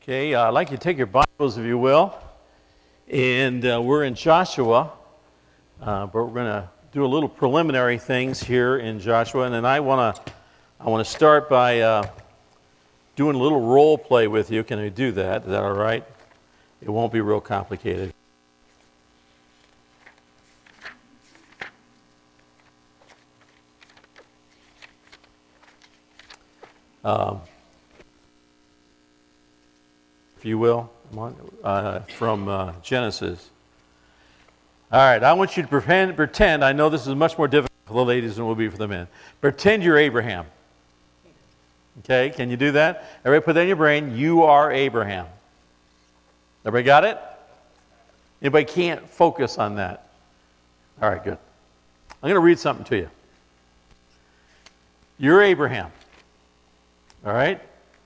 Okay, I'd like you to take your Bibles, if you will, and we're in Joshua, but we're going to do a little preliminary things here in Joshua, and then I want to start by doing a little role play with you. Can I do that? Is that all right? It won't be real complicated. If you will, from Genesis. All right, I want you to pretend, I know this is much more difficult for the ladies than it will be for the men. Pretend you're Abraham. Okay, can you do that? Everybody put that in your brain. You are Abraham. Everybody got it? Anybody can't focus on that? All right, good. I'm going to read something to you. You're Abraham. All right?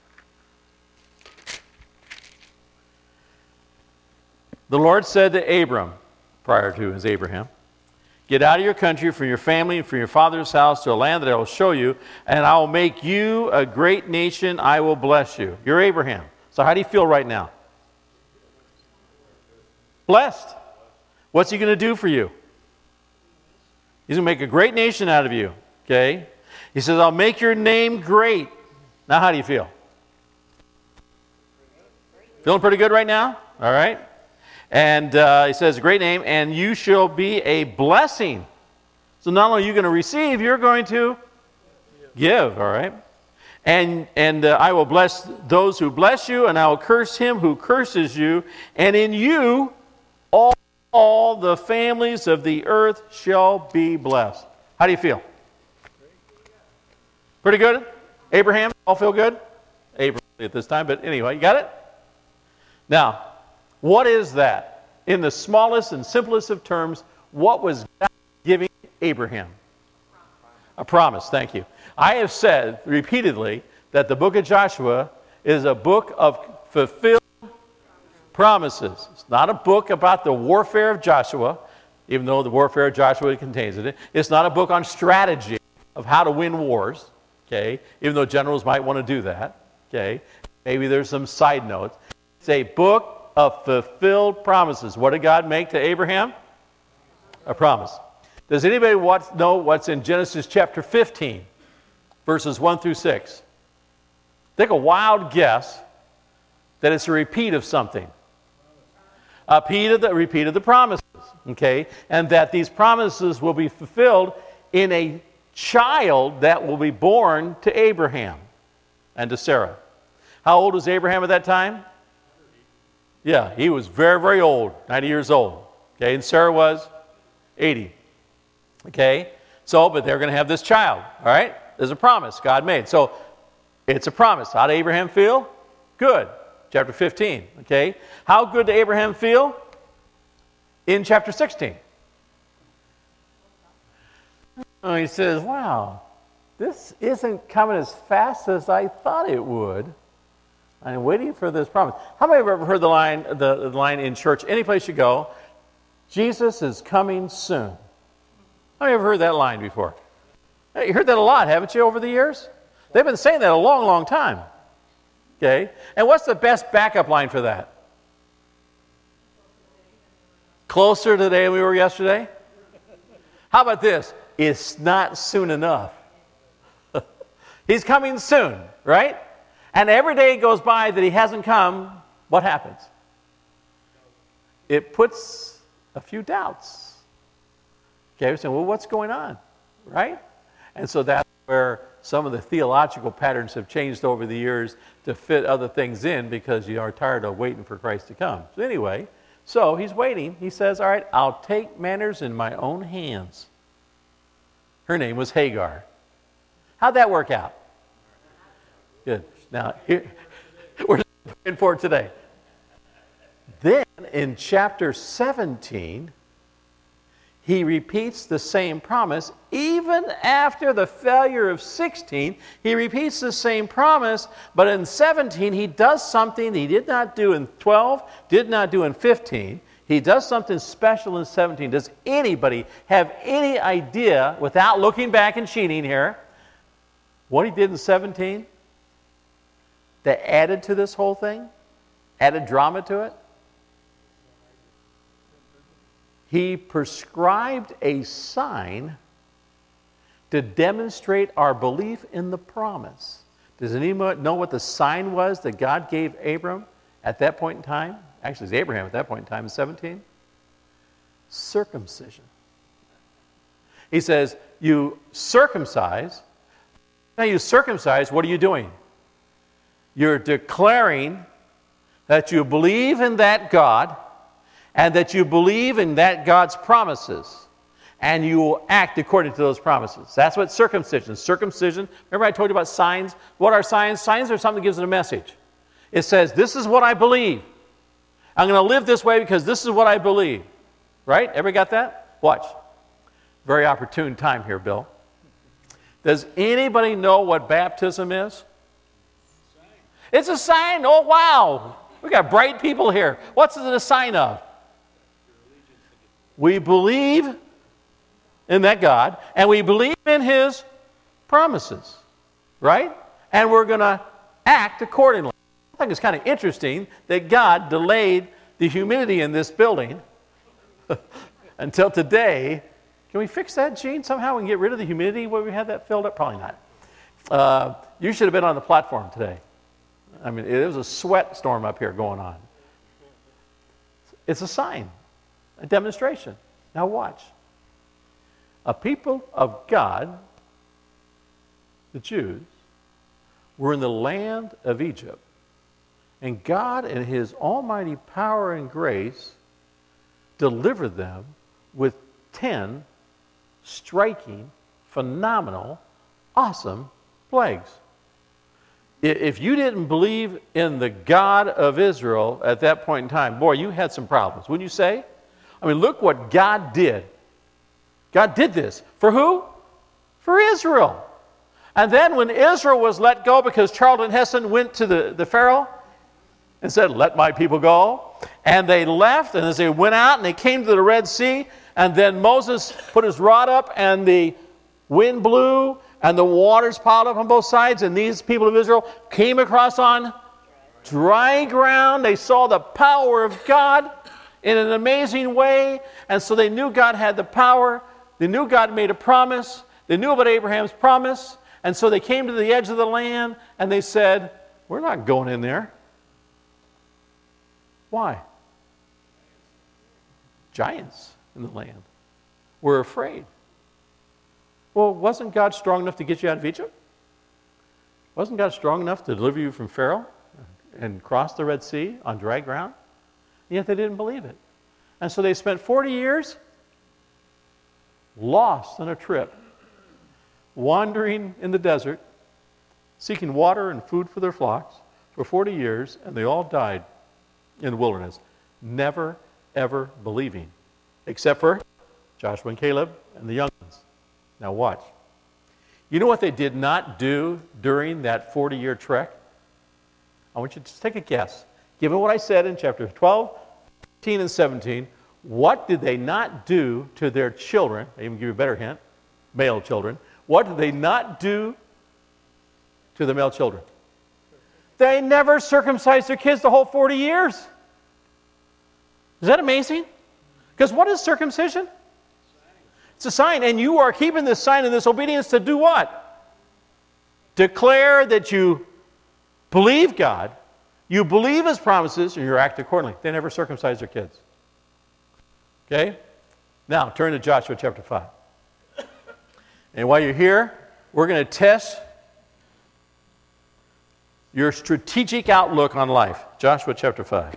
The Lord said to Abram, prior to his Abraham, get out of your country, from your family, and from your father's house to a land that I will show you, and I will make you a great nation. I will bless you. You're Abraham. So how do you feel right now? Blessed. What's he going to do for you? He's going to make a great nation out of you. Okay? He says, I'll make your name great. Now how do you feel? Feeling pretty good right now? All right. And he says, a great name, and you shall be a blessing. So not only are you going to receive, you're going to give, all right? And I will bless those who bless you, and I will curse him who curses you, and in you all the families of the earth shall be blessed. How do you feel? Pretty good? Abraham, all feel good? Abraham at this time, but anyway, you got it? Now, what is that? In the smallest and simplest of terms, what was God giving Abraham? A promise, thank you. I have said repeatedly that the book of Joshua is a book of fulfilled promises. It's not a book about the warfare of Joshua, even though the warfare of Joshua contains it. It's not a book on strategy of how to win wars, okay, even though generals might want to do that, okay. Maybe there's some side notes. It's a book of fulfilled promises. What did God make to Abraham? A promise. Does anybody know what's in Genesis chapter 15, verses 1 through 6? Take a wild guess that it's a repeat of something. A repeat of the promises, okay? And that these promises will be fulfilled in a child that will be born to Abraham and to Sarah. How old was Abraham at that time? Yeah, he was very, very old, 90 years old. Okay, and Sarah was 80. Okay, so, but they're going to have this child, all right? There's a promise God made. So, it's a promise. How did Abraham feel? Good. Chapter 15, okay? How good did Abraham feel? In chapter 16. Oh, he says, wow, this isn't coming as fast as I thought it would. I'm waiting for this promise. How many of you have ever heard the line in church, any place you go, Jesus is coming soon? How many have ever heard that line before? You heard that a lot, haven't you, over the years? They've been saying that a long, long time. Okay? And what's the best backup line for that? Closer today than we were yesterday? How about this? It's not soon enough. He's coming soon, right? And every day goes by that he hasn't come, what happens? It puts a few doubts. Okay, we're saying, well, what's going on? Right? And so that's where some of the theological patterns have changed over the years to fit other things in because you are tired of waiting for Christ to come. So anyway, so he's waiting. He says, all right, I'll take matters in my own hands. Her name was Hagar. How'd that work out? Good. Now, here, we're looking for today. Then, in chapter 17, he repeats the same promise. Even after the failure of 16, he repeats the same promise, but in 17, he does something he did not do in 12, did not do in 15. He does something special in 17. Does anybody have any idea, without looking back and cheating here, what he did in 17? That added to this whole thing? added drama to it? He prescribed a sign to demonstrate our belief in the promise. Does anyone know what the sign was that God gave Abram at that point in time? Actually, it's Abraham at that point in time in 17. Circumcision. He says, you circumcise. Now you circumcise, what are you doing? You're declaring that you believe in that God and that you believe in that God's promises. And you will act according to those promises. That's what circumcision is. Circumcision, remember I told you about signs? What are signs? Signs are something that gives it a message. It says, this is what I believe. I'm going to live this way because this is what I believe. Right? Everybody got that? Watch. Very opportune time here, Bill. Does anybody know what baptism is? It's a sign. Oh, wow. We got bright people here. What's it a sign of? We believe in that God, and we believe in His promises, right? And we're going to act accordingly. I think it's kind of interesting that God delayed the humidity in this building until today. Can we fix that, Gene, somehow and get rid of the humidity where we had that filled up? Probably not. You should have been on the platform today. I mean, it was a sweat storm up here going on. It's a sign, a demonstration. Now watch. A people of God, the Jews, were in the land of Egypt. And God, in His almighty power and grace, delivered them with 10 striking, phenomenal, awesome plagues. If you didn't believe in the God of Israel at that point in time, boy, you had some problems, wouldn't you say? I mean, look what God did. God did this. For who? For Israel. And then when Israel was let go because Charlton Heston went to the Pharaoh and said, let my people go. And they left, and as they went out and they came to the Red Sea, and then Moses put his rod up and the wind blew and the waters piled up on both sides, and these people of Israel came across on dry ground. They saw the power of God in an amazing way, and so they knew God had the power. They knew God made a promise. They knew about Abraham's promise. And so they came to the edge of the land and they said, we're not going in there. Why? Giants in the land. We're afraid. Well, wasn't God strong enough to get you out of Egypt? Wasn't God strong enough to deliver you from Pharaoh and cross the Red Sea on dry ground? Yet they didn't believe it. And so they spent 40 years lost on a trip, wandering in the desert, seeking water and food for their flocks for 40 years, and they all died in the wilderness, never, ever believing, except for Joshua and Caleb and the young ones. Now watch. You know what they did not do during that 40-year trek? I want you to just take a guess. Given what I said in chapter 12, 15, and 17, what did they not do to their children? I even give you a better hint, male children. What did they not do to the male children? They never circumcised their kids the whole 40 years. Is that amazing? Because what is circumcision? It's a sign, and you are keeping this sign and this obedience to do what? Declare that you believe God, you believe His promises, and you act accordingly. They never circumcised their kids. Okay? Now, turn to Joshua chapter 5. And while you're here, we're going to test your strategic outlook on life. Joshua chapter 5.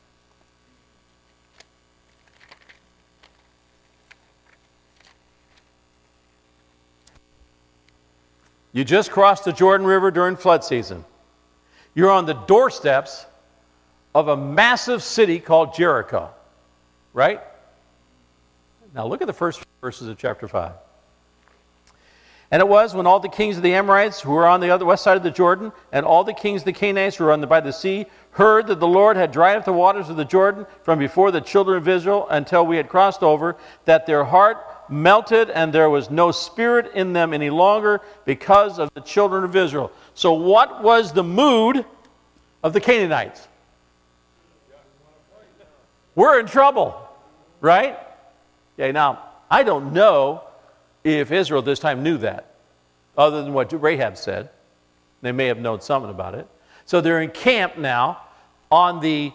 You just crossed the Jordan River during flood season. You're on the doorsteps of a massive city called Jericho. Right? Now look at the first verses of chapter 5. And it was when all the kings of the Amorites who were on the other west side of the Jordan, and all the kings of the Canaanites who were by the sea, heard that the Lord had dried up the waters of the Jordan from before the children of Israel until we had crossed over, that their heart melted and there was no spirit in them any longer because of the children of Israel. So what was the mood of the Canaanites? we're in trouble, right? Okay, now, I don't know if Israel this time knew that, other than what Rahab said. They may have known something about it. So they're in camp now on the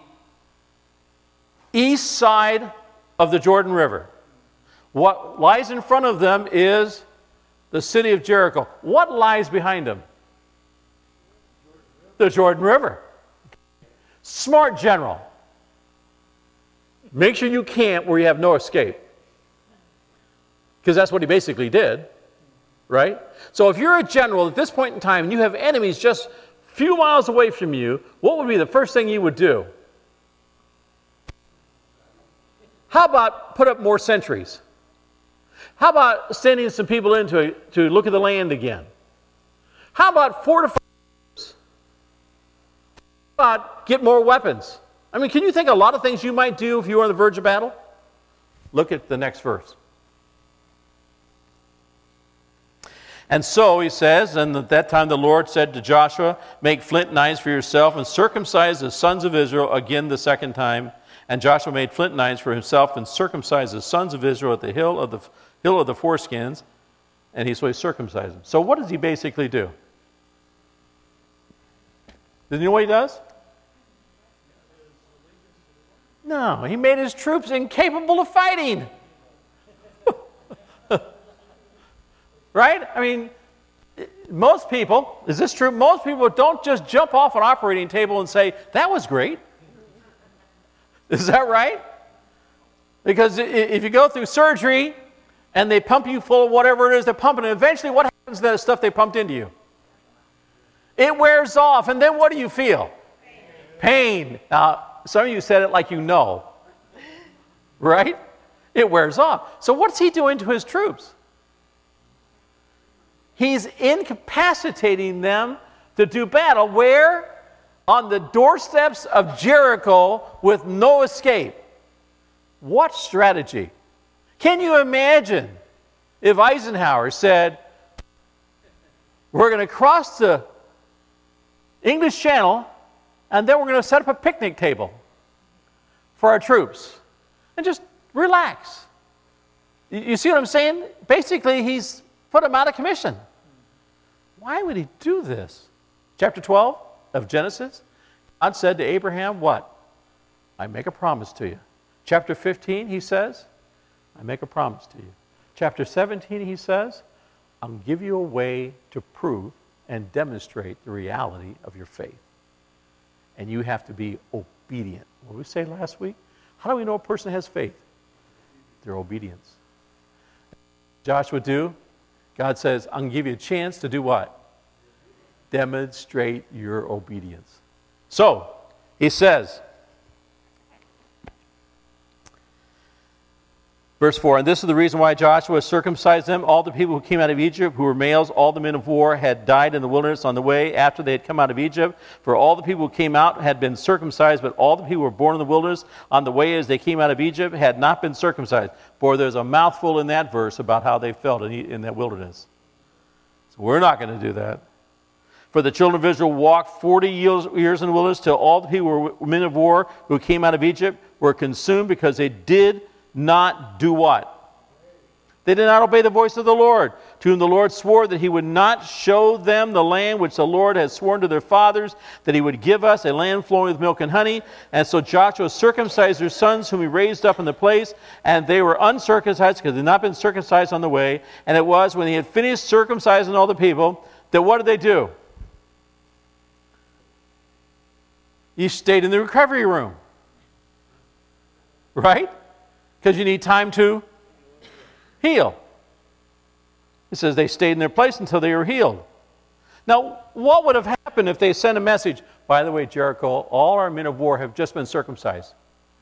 east side of the Jordan River. What lies in front of them is the city of Jericho. What lies behind them? The Jordan River. Smart general. Make sure you camp where you have no escape. Because that's what he basically did, right? So if you're a general at this point in time and you have enemies just a few miles away from you, what would be the first thing you would do? How about put up more sentries? How about sending some people in to look at the land again? How about fortify? How about get more weapons? I mean, can you think of a lot of things you might do if you were on the verge of battle? Look at the next verse. And so, he says, and at that time the Lord said to Joshua, make flint knives for yourself and circumcise the sons of Israel again the second time. And Joshua made flint knives for himself and circumcised the sons of Israel at the hill of the foreskins. And he circumcised them. So what does he basically do? Do you know what he does? No, he made his troops incapable of fighting. Right? I mean, most people, is this true? Most people don't just jump off an operating table and say, that was great. Is that right? Because if you go through surgery and they pump you full of whatever it is they're pumping, and eventually what happens to that stuff they pumped into you? It wears off, and then what do you feel? Pain. Now, some of you said it like you know. Right? It wears off. So what's he doing to his troops? He's incapacitating them to do battle. Where? On the doorsteps of Jericho with no escape. What strategy? Can you imagine if Eisenhower said, we're going to cross the English Channel and then we're going to set up a picnic table for our troops and just relax. You see what I'm saying? Basically, he's put them out of commission. Why would he do this? Chapter 12 of Genesis, God said to Abraham, what? I make a promise to you. Chapter 15, he says, I make a promise to you. Chapter 17, he says, I'll give you a way to prove and demonstrate the reality of your faith. And you have to be obedient. What did we say last week? How do we know a person has faith? Their obedience. Joshua do? God says, I'm going to give you a chance to do what? Demonstrate your obedience. So, he says, verse 4, and this is the reason why Joshua circumcised them. All the people who came out of Egypt, who were males, all the men of war, had died in the wilderness on the way after they had come out of Egypt. For all the people who came out had been circumcised, but all the people who were born in the wilderness on the way as they came out of Egypt had not been circumcised. For there's a mouthful in that verse about how they felt in that wilderness. So we're not going to do that. For the children of Israel walked 40 years in the wilderness till all the people who were men of war who came out of Egypt were consumed because they did not do what? They did not obey the voice of the Lord, to whom the Lord swore that he would not show them the land which the Lord had sworn to their fathers, that he would give us, a land flowing with milk and honey. And so Joshua circumcised their sons, whom he raised up in the place, and they were uncircumcised because they had not been circumcised on the way. And it was when he had finished circumcising all the people, that what did they do? You stayed in the recovery room. Right? Because you need time to heal. It says they stayed in their place until they were healed. Now, what would have happened if they sent a message, by the way, Jericho, all our men of war have just been circumcised?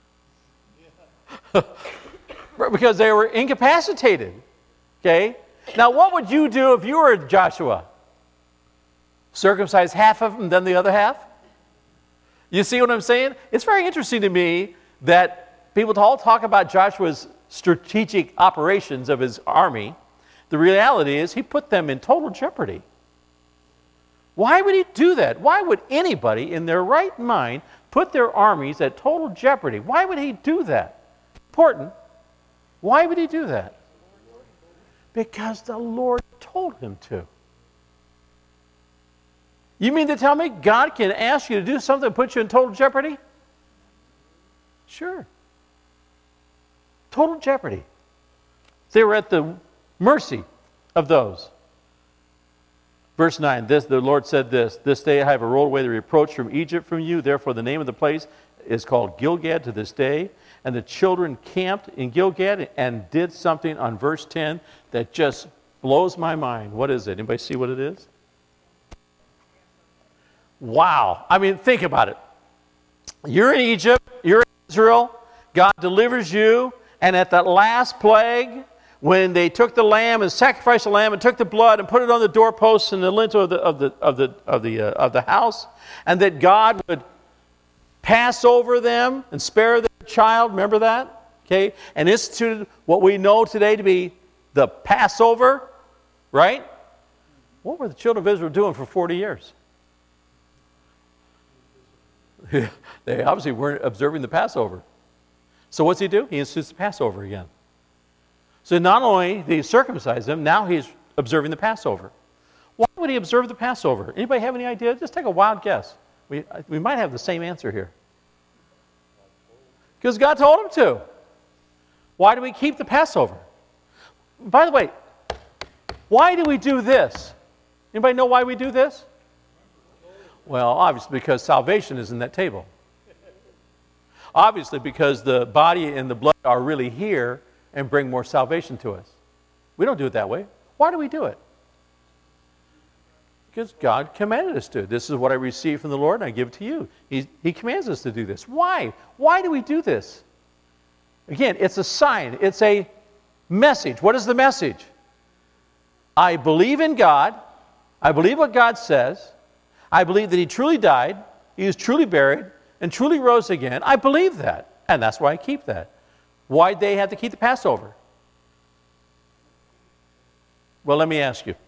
Because they were incapacitated. Okay? Now, what would you do if you were Joshua? Circumcise half of them, then the other half? You see what I'm saying? It's very interesting to me that people all talk about Joshua's strategic operations of his army. The reality is he put them in total jeopardy. Why would he do that? Why would anybody in their right mind put their armies at total jeopardy. Why would he do that? Important. Why would he do that? Because the Lord told him to. You mean to tell me God can ask you to do something that puts you in total jeopardy? Sure. Total jeopardy. They were at the mercy of those. Verse 9, the Lord said this day I have rolled away the reproach from Egypt from you. Therefore the name of the place is called Gilgad to this day. And the children camped in Gilgad and did something on verse 10 that just blows my mind. What is it? Anybody see what it is? Wow. I mean, think about it. You're in Egypt. You're in Israel. God delivers you. And at that last plague, when they took the lamb and sacrificed the lamb and took the blood and put it on the doorposts and the lintel of the house, and that God would pass over them and spare their child. Remember that? Okay, and instituted what we know today to be the Passover, right? What were the children of Israel doing for 40 years? They obviously weren't observing the Passover. So what's he do? He institutes the Passover again. So not only did he circumcise them, now he's observing the Passover. Why would he observe the Passover? Anybody have any idea? Just take a wild guess. We might have the same answer here. Because God told him to. Why do we keep the Passover? By the way, why do we do this? Anybody know why we do this? Well, obviously because salvation is in that table. Obviously because the body and the blood are really here and bring more salvation to us. We don't do it that way. Why do we do it? Because God commanded us to. This is what I received from the Lord and I give it to you. He commands us to do this. Why? Why do we do this? Again, it's a sign. It's a message. What is the message? I believe in God. I believe what God says. I believe that He truly died. He was truly buried and truly rose again. I believe that. And that's why I keep that. Why'd they have to keep the Passover? Well, let me ask you.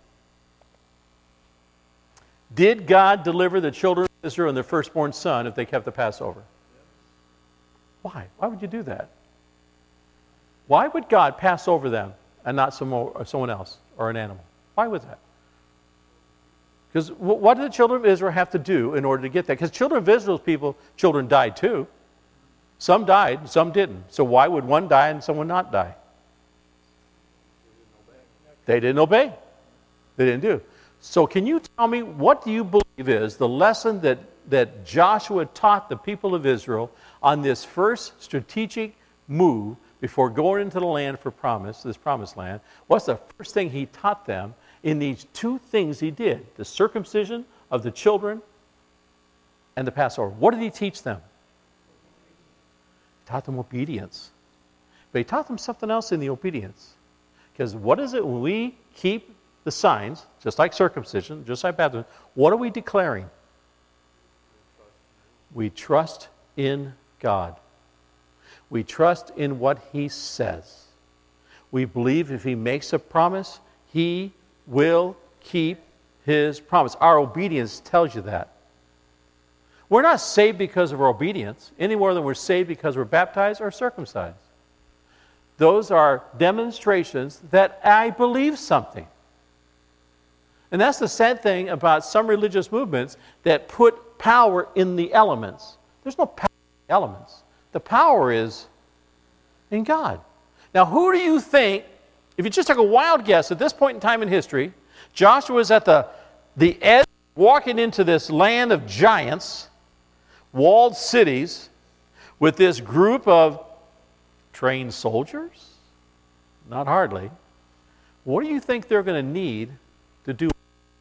Did God deliver the children of Israel and their firstborn son if they kept the Passover? Why? Why would you do that? Why would God pass over them and not someone else or an animal? Why was that? Because what did the children of Israel have to do in order to get that? Because children of Israel's children died too. Some died, some didn't. So why would one die and someone not die? They didn't obey. They didn't do. So can you tell me, what do you believe is the lesson that Joshua taught the people of Israel on this first strategic move before going into the land for promise, this promised land? What's the first thing he taught them in these two things he did? The circumcision of the children and the Passover. What did he teach them? He taught them obedience. But he taught them something else in the obedience. Because what is it when we keep the signs, just like circumcision, just like baptism, what are we declaring? We trust in God. We trust in what He says. We believe if He makes a promise, He will keep His promise. Our obedience tells you that. We're not saved because of our obedience, any more than we're saved because we're baptized or circumcised. Those are demonstrations that I believe something. And that's the sad thing about some religious movements that put power in the elements. There's no power in the elements. The power is in God. Now, who do you think, if you just took a wild guess at this point in time in history, Joshua was at the edge, walking into this land of giants, walled cities, with this group of trained soldiers? Not hardly. What do you think they're going to need to do?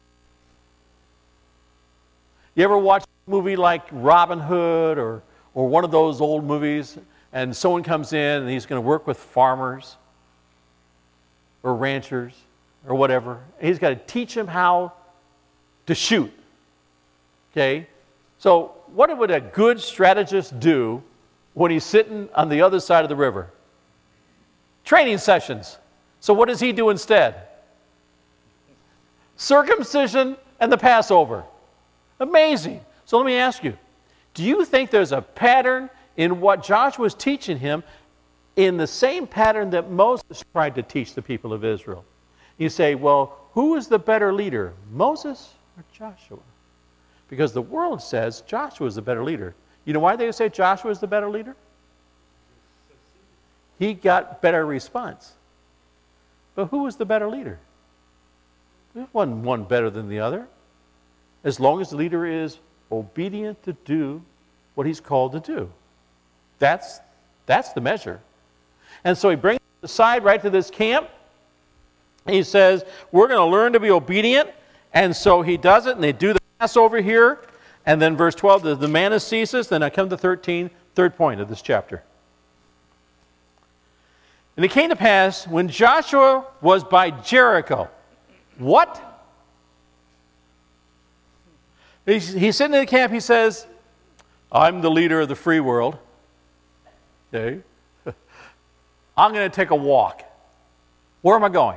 You ever watch a movie like Robin Hood or one of those old movies, and someone comes in and he's going to work with farmers or ranchers or whatever, and he's got to teach them how to shoot. Okay? So what would a good strategist do when he's sitting on the other side of the river? Training sessions. So what does he do instead? Circumcision and the Passover. Amazing. So let me ask you, Do you think there's a pattern in what Joshua was teaching him in the same pattern that Moses tried to teach the people of Israel? You say, well, who is the better leader, Moses or Joshua? Because the world says Joshua is the better leader. You know why they say Joshua is the better leader? He got better response. But who was the better leader? There wasn't one better than the other. As long as the leader is obedient to do what he's called to do. That's the measure. And so he brings us aside right to this camp. He says, we're going to learn to be obedient. And so he does it, and they do the Passover here. And then verse 12, the manna ceases. Then I come to 13, third point of this chapter. And it came to pass, when Joshua was by Jericho. What? He's sitting in the camp, he says, I'm the leader of the free world. Okay. I'm going to take a walk. Where am I going?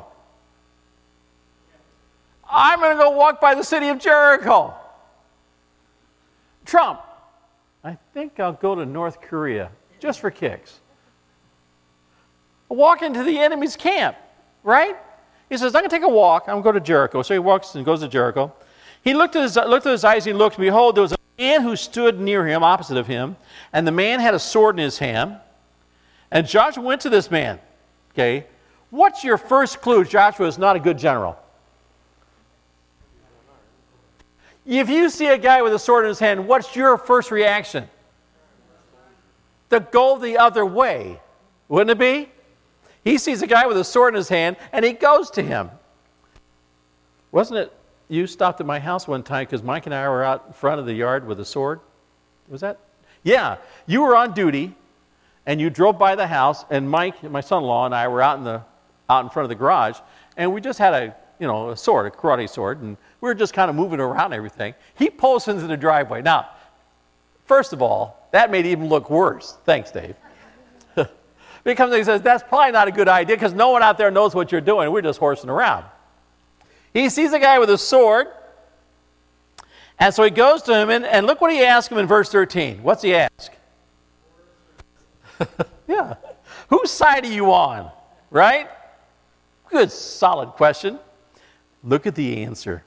I'm going to go walk by the city of Jericho. Trump, I think I'll go to North Korea, just for kicks. I'll walk into the enemy's camp, right? He says, I'm going to take a walk. I'm going to go to Jericho. So he walks and goes to Jericho. He looked at his eyes, and he looked, and behold, there was a man who stood near him, opposite of him, and the man had a sword in his hand. And Joshua went to this man. Okay, what's your first clue Joshua is not a good general? If you see a guy with a sword in his hand, what's your first reaction? To go the other way, wouldn't it be? He sees a guy with a sword in his hand, and he goes to him. Wasn't it you stopped at my house one time because Mike and I were out in front of the yard with a sword? Was that? Yeah. You were on duty, and you drove by the house, and Mike, my son-in-law, and I were out in front of the garage, and we just had a sword, a karate sword, and we were just kind of moving around and everything. He pulls into the driveway. Now, first of all, that made it even look worse. Thanks, Dave. He comes and he says, that's probably not a good idea because no one out there knows what you're doing. We're just horsing around. He sees a guy with a sword, and so he goes to him, and look what he asks him in verse 13. What's he ask? Yeah. Whose side are you on? Right? Good, solid question. Look at the answer.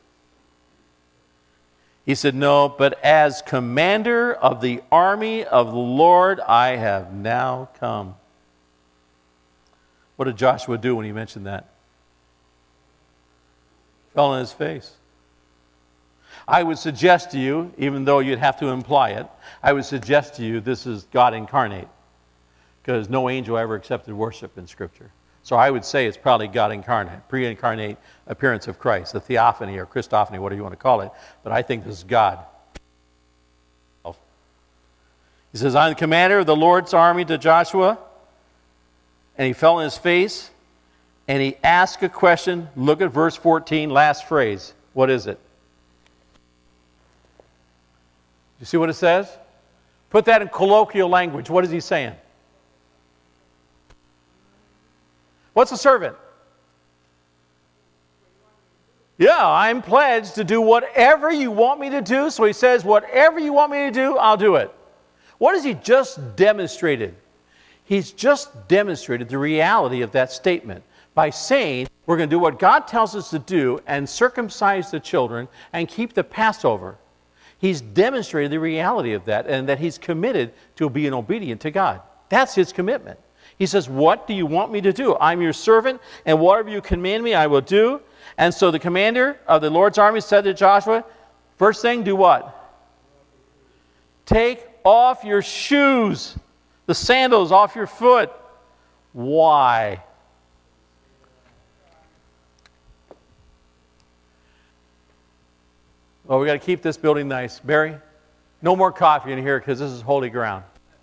He said, no, but as commander of the army of the Lord, I have now come. What did Joshua do when he mentioned that? Fell on his face. I would suggest to you, even though you'd have to imply it, I would suggest to you this is God incarnate, because no angel ever accepted worship in Scripture. So I would say it's probably God incarnate, pre-incarnate appearance of Christ, the theophany or Christophany, whatever you want to call it. But I think this is God. He says, I'm the commander of the Lord's army to Joshua. And he fell on his face, and he asked a question. Look at verse 14, last phrase. What is it? You see what it says? Put that in colloquial language. What is he saying? What's a servant? Yeah, I'm pledged to do whatever you want me to do. So he says, whatever you want me to do, I'll do it. What has he just demonstrated? He's just demonstrated the reality of that statement by saying we're going to do what God tells us to do and circumcise the children and keep the Passover. He's demonstrated the reality of that and that he's committed to being obedient to God. That's his commitment. He says, what do you want me to do? I'm your servant, and whatever you command me, I will do. And so the commander of the Lord's army said to Joshua, first thing, do what? Take off your shoes. The sandals off your foot. Why? Well, we got to keep this building nice. Barry, no more coffee in here because this is holy ground.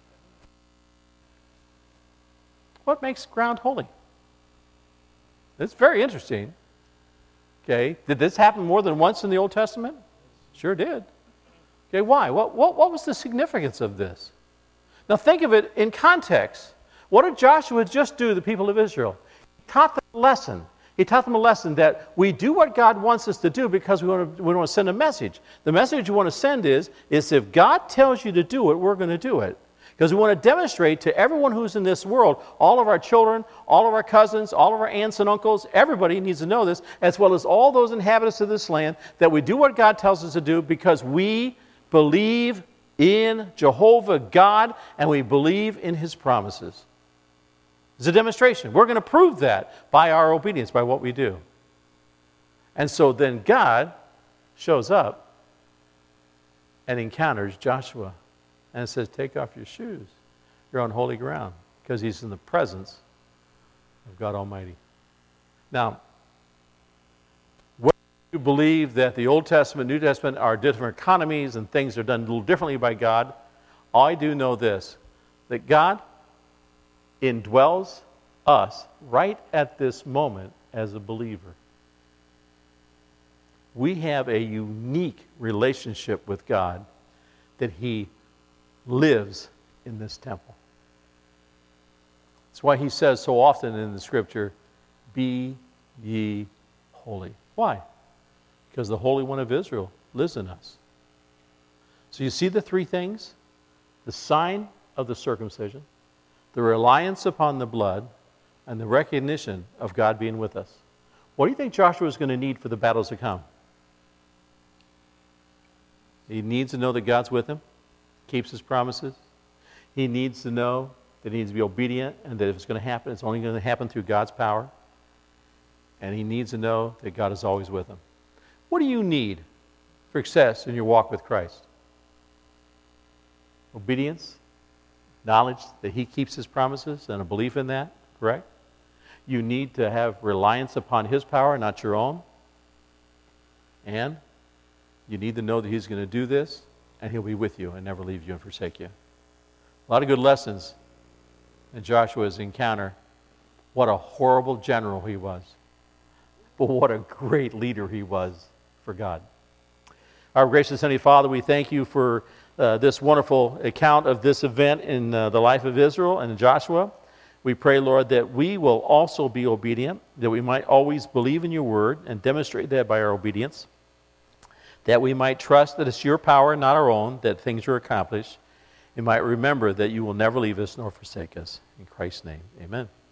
What makes ground holy? It's very interesting. Okay, did this happen more than once in the Old Testament? Sure did. Okay, why? What was the significance of this? Now think of it in context. What did Joshua just do to the people of Israel? He taught them a lesson. He taught them a lesson that we do what God wants us to do because we want to send a message. The message we want to send is if God tells you to do it, we're going to do it. Because we want to demonstrate to everyone who's in this world, all of our children, all of our cousins, all of our aunts and uncles, everybody needs to know this, as well as all those inhabitants of this land, that we do what God tells us to do because we believe in Jehovah God and we believe in His promises. It's a demonstration. We're going to prove that by our obedience, by what we do. And so then God shows up and encounters Joshua. And it says, take off your shoes. You're on holy ground because he's in the presence of God Almighty. Now, whether you believe that the Old Testament, New Testament are different economies and things are done a little differently by God, I do know this, that God indwells us right at this moment as a believer. We have a unique relationship with God that He lives in this temple. That's why He says so often in the Scripture, be ye holy. Why? Because the Holy One of Israel lives in us. So you see the three things? The sign of the circumcision, the reliance upon the blood, and the recognition of God being with us. What do you think Joshua is going to need for the battles to come? He needs to know that God's with him, keeps His promises. He needs to know that he needs to be obedient and that if it's going to happen, it's only going to happen through God's power. And he needs to know that God is always with him. What do you need for success in your walk with Christ? Obedience, knowledge that He keeps His promises, and a belief in that, correct? You need to have reliance upon His power, not your own. And you need to know that He's going to do this, and He'll be with you and never leave you and forsake you. A lot of good lessons in Joshua's encounter. What a horrible general he was. But what a great leader he was for God. Our gracious Heavenly Father, we thank You for this wonderful account of this event in the life of Israel and Joshua. We pray, Lord, that we will also be obedient, that we might always believe in Your word and demonstrate that by our obedience, that we might trust that it's Your power, not our own, that things are accomplished. We might remember that You will never leave us nor forsake us. In Christ's name, amen.